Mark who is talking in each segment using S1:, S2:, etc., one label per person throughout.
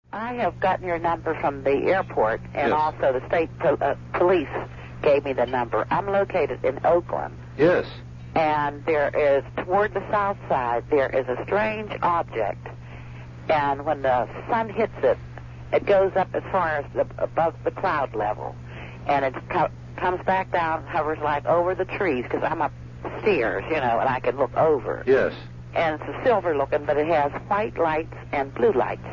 S1: I have gotten your number from the airport, and
S2: Yes.
S1: also the state police gave me the number. I'm located in Oakland,
S2: Yes.
S1: and there is, toward the south side, there is a strange object, and when the sun hits it, it goes up as far as above the cloud level, and it comes back down, hovers like over the trees, because I'm upstairs, you know, and I can look over.
S2: Yes.
S1: And it's a silver looking, but it has white lights and blue lights.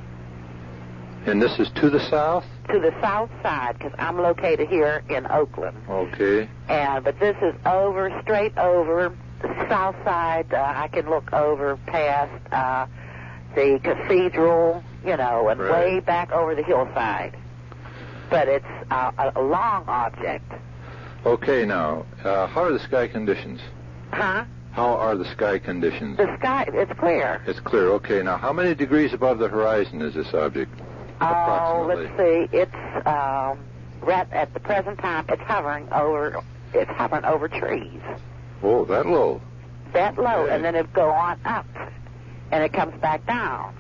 S2: And this is to the south?
S1: To the south side, because I'm located here in Oakland.
S2: Okay.
S1: But this is straight over the south side. I can look over past the cathedral, you know, and
S2: Right.
S1: way back over the hillside. But it's a long object.
S2: Okay, now, how are the sky conditions?
S1: Huh?
S2: How are the sky conditions?
S1: The sky, it's clear.
S2: It's clear. Okay, now, how many degrees above the horizon is this object?
S1: Oh,
S2: Approximately.
S1: let's see. It's right at the present time. It's hovering over trees.
S2: Oh, that low.
S1: That low,
S2: Okay.
S1: and then it go on up, and it comes back down.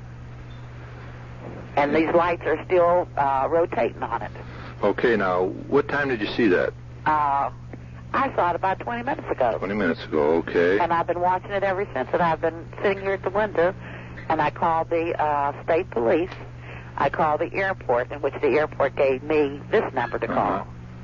S1: And these lights are still rotating on it.
S2: Okay, now, what time did you see that?
S1: I saw it about 20 minutes ago.
S2: 20 minutes ago, okay.
S1: And I've been watching it ever since. And I've been sitting here at the window, and I called the state police. I called the airport, in which the airport gave me this number to call.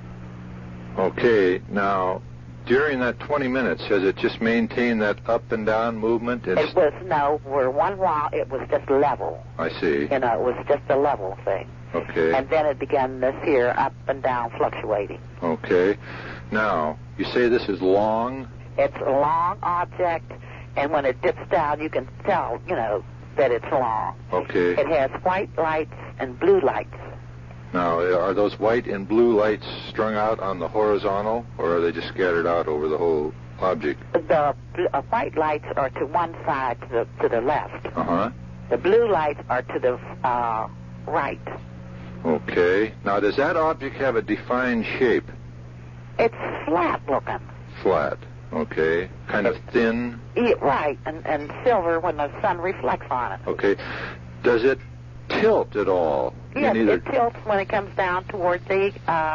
S2: Okay, now, during that 20 minutes, has it just maintained that up and down movement?
S1: It was, no, for one while, it was just level.
S2: I see.
S1: You know, it was just a level thing.
S2: Okay.
S1: And then it began this here up and down fluctuating.
S2: Okay. Now, you say this is long?
S1: It's a long object, and when it dips down, you can tell, you know, that it's long.
S2: Okay.
S1: It has white lights and blue lights.
S2: Now, are those white and blue lights strung out on the horizontal, or are they just scattered out over the whole object?
S1: The white lights are to one side, to the left.
S2: Uh-huh.
S1: The blue lights are to the right.
S2: Okay. Now, does that object have a defined shape?
S1: It's flat looking.
S2: Flat. Okay. Kind of thin?
S1: Yeah, right, and silver when the sun reflects on it.
S2: Okay. Does it tilt at all?
S1: Yes, it tilts when it comes down toward the,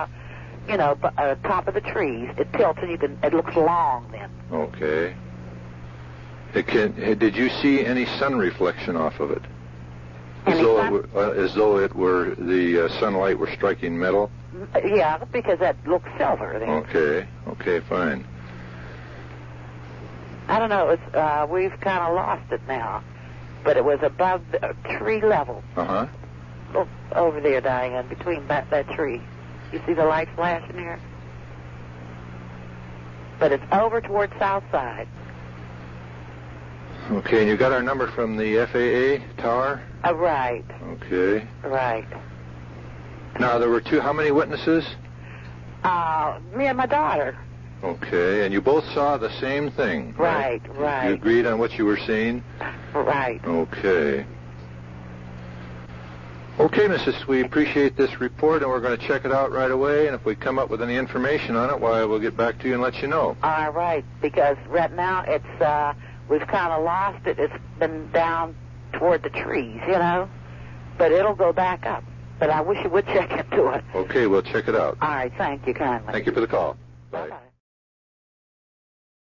S1: top of the trees. It tilts, and it looks long then.
S2: Okay. Did you see any sun reflection off of it? As though it were the sunlight were striking metal?
S1: Yeah, because that looks silver then.
S2: Okay. Okay, fine.
S1: I don't know. We've kind of lost it now, but it was above the tree level.
S2: Uh-huh.
S1: Look over there, Diane, between that tree. You see the light flashing here? But it's over toward south side.
S2: Okay, and you got our number from the FAA tower?
S1: Right.
S2: Okay.
S1: Right.
S2: Now, there were how many witnesses?
S1: Me and my daughter.
S2: Okay, and you both saw the same thing, right?
S1: Right.
S2: You agreed on what you were seeing?
S1: Right.
S2: Okay. Okay, Mrs. We appreciate this report, and we're going to check it out right away, and if we come up with any information on it, why, we'll get back to you and let you know.
S1: All right, because right now it's, we've kind of lost it. It's been down toward the trees, you know, but it'll go back up. But I wish you would check into it.
S2: Okay, we'll check it out.
S1: All right, thank you kindly.
S2: Thank you for the call. Bye.
S1: Bye-bye.